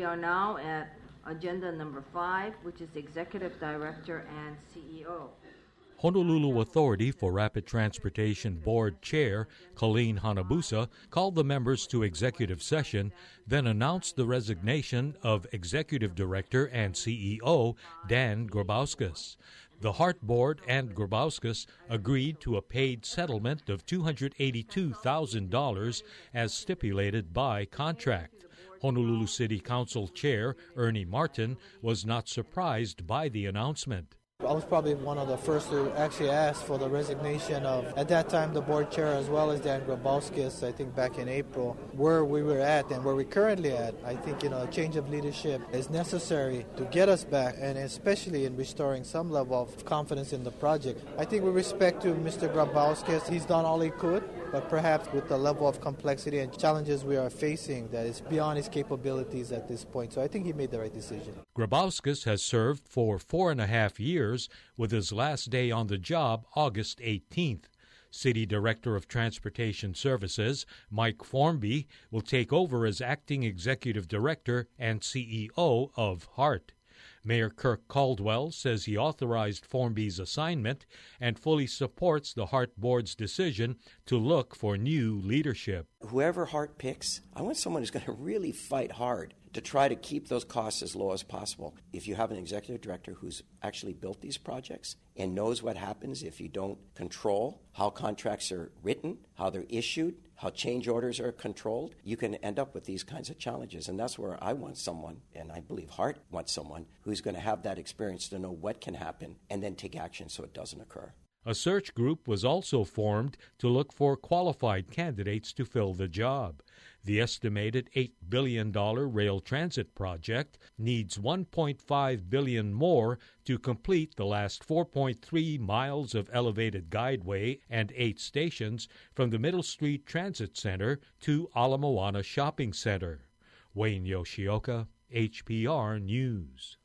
We are now at agenda number 5, which is Executive Director and CEO. Honolulu Authority for Rapid Transportation Board Chair Colleen Hanabusa called the members to executive session, then announced the resignation of Executive Director and CEO Dan Grabowskis. The HART Board and Grabowskis agreed to a paid settlement of $282,000 as stipulated by contract. Honolulu City Council Chair Ernie Martin was not surprised by the announcement. I was probably one of the first to actually ask for the resignation of, at that time, the board chair as well as Dan Grabowskis, I think back in April. Where we were at and where we're currently at, I think, a change of leadership is necessary to get us back, and especially in restoring some level of confidence in the project. I think with respect to Mr. Grabowskis, he's done all he could, but perhaps with the level of complexity and challenges we are facing, that is beyond his capabilities at this point. So I think he made the right decision. Grabowskis has served for 4.5 years, with his last day on the job August 18th. City Director of Transportation Services Mike Formby will take over as Acting Executive Director and CEO of HART. Mayor Kirk Caldwell says he authorized Formby's assignment and fully supports the HART Board's decision to look for new leadership. Whoever HART picks, I want someone who's going to really fight hard to try to keep those costs as low as possible. If you have an executive director who's actually built these projects and knows what happens if you don't control how contracts are written, how they're issued, how change orders are controlled, you can end up with these kinds of challenges. And that's where I want someone, and I believe HART wants someone, who's going to have that experience to know what can happen and then take action so it doesn't occur. A search group was also formed to look for qualified candidates to fill the job. The estimated $8 billion rail transit project needs $1.5 billion more to complete the last 4.3 miles of elevated guideway and 8 stations from the Middle Street Transit Center to Ala Moana Shopping Center. Wayne Yoshioka, HPR News.